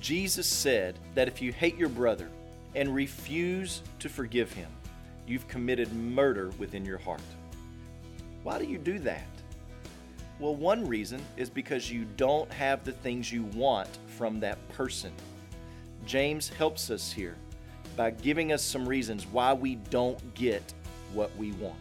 Jesus said that if you hate your brother and refuse to forgive him, you've committed murder within your heart. Why do you do that? Well, one reason is because you don't have the things you want from that person. James helps us here by giving us some reasons why we don't get what we want.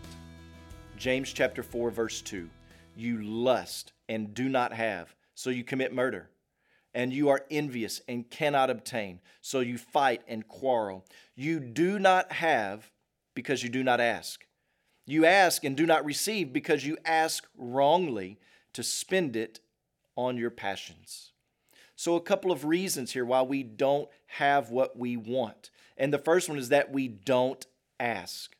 James chapter 4, verse 2, you lust and do not have, so you commit murder. And you are envious and cannot obtain, so you fight and quarrel. You do not have because you do not ask. You ask and do not receive because you ask wrongly to spend it on your passions. So a couple of reasons here why we don't have what we want. And the first one is that we don't ask.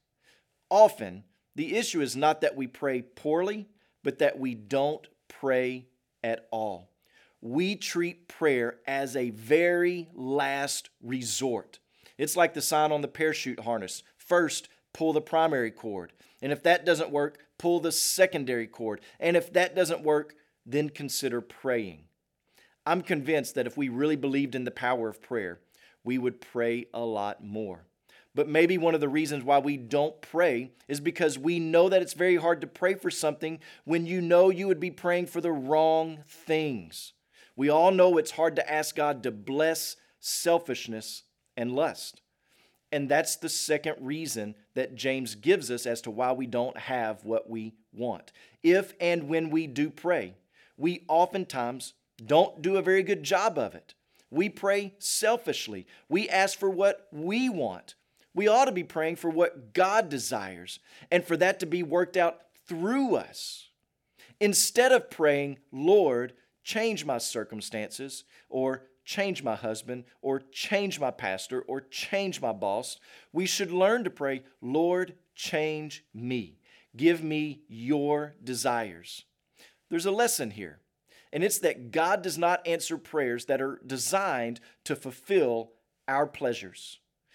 Often, the issue is not that we pray poorly, but that we don't pray at all. We treat prayer as a very last resort. It's like the sign on the parachute harness. First, pull the primary cord. And if that doesn't work, pull the secondary cord. And if that doesn't work, then consider praying. I'm convinced that if we really believed in the power of prayer, we would pray a lot more. But maybe one of the reasons why we don't pray is because we know that it's very hard to pray for something when you know you would be praying for the wrong things. We all know it's hard to ask God to bless selfishness and lust. And that's the second reason that James gives us as to why we don't have what we want. If and when we do pray, we oftentimes don't do a very good job of it. We pray selfishly. We ask for what we want. We ought to be praying for what God desires and for that to be worked out through us. Instead of praying, Lord, change my circumstances, or change my husband, or change my pastor, or change my boss, we should learn to pray, Lord, change me. Give me your desires. There's a lesson here, and it's that God does not answer prayers that are designed to fulfill our pleasures.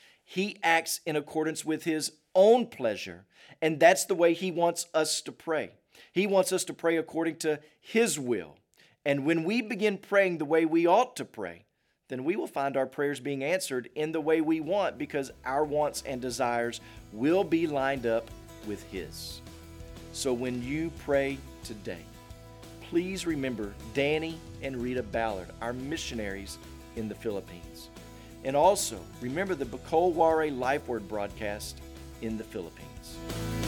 He acts in accordance with His own pleasure, and that's the way He wants us to pray. He wants us to pray according to His will. And when we begin praying the way we ought to pray, then we will find our prayers being answered in the way we want, because our wants and desires will be lined up with His. So when you pray today, please remember Danny and Rita Ballard, our missionaries in the Philippines. And also remember the Bacolware Life Word broadcast in the Philippines.